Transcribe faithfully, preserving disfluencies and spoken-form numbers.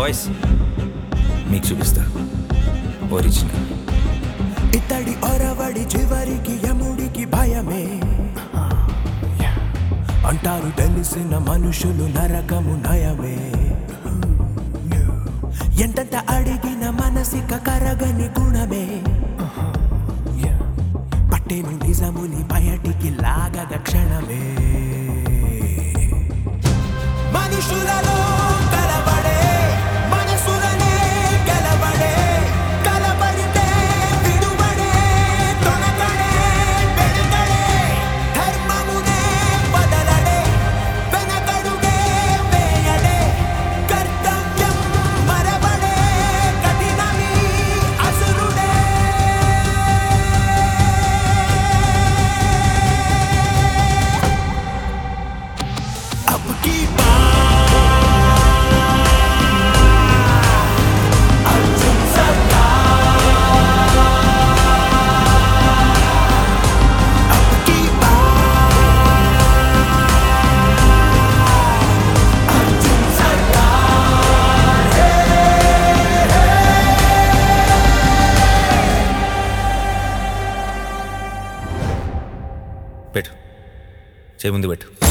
Boys మీకు చూపిస్తా original. ఇతడి ఒరవడి చివరికి యముడికి భయమే అంటారు తెలిసిన మనుషులు నరకము నయమే. ఎంతంత అడిగిన మనసిక కరగని గుణమే పట్టేను నిజముని బయటికి లాగగ క్షణమే. మనుషులలో కలబడే మనసులనే గెలబడే కలబడితే విడువడే తొణకడే వెనుకడే ధర్మమునే బదలడే వెనకడుగే వేయడే కర్తవ్యం మరబడే కఠినమి అసురుడే. अब की పెట్టు చేయి ముందు పెట్టు.